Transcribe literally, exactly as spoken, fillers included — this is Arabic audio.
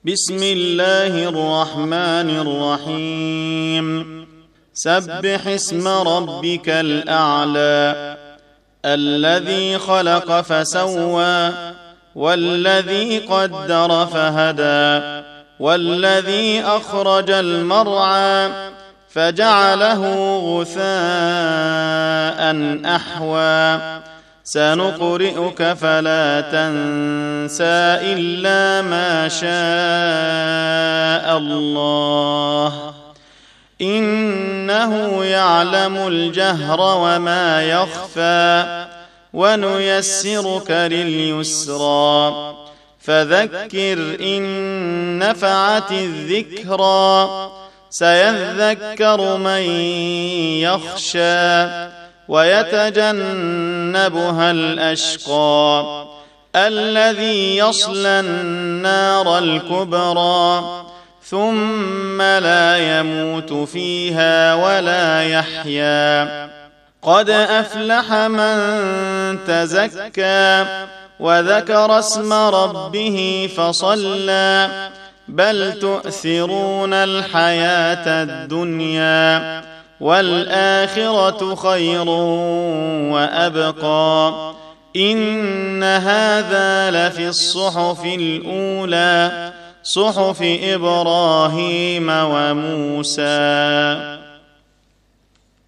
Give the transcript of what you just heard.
بسم الله الرحمن الرحيم سبح اسم ربك الأعلى الذي خلق فسوى والذي قدر فهدى والذي أخرج المرعى فجعله غثاء أحوى سنقرئك فلا تنسى إلا ما شاء الله إنه يعلم الجهر وما يخفى ونيسرك لليسرى فذكر إن نفعت الذكرى سيذكر من يخشى ويتجنبها الأشقى الذي يصلى النار الكبرى ثم لا يموت فيها ولا يحيا قد أفلح من تزكى وذكر اسم ربه فصلى بل تؤثرون الحياة الدنيا والآخرة خير وأبقى إن هذا لفي الصحف الأولى صحف إبراهيم وموسى.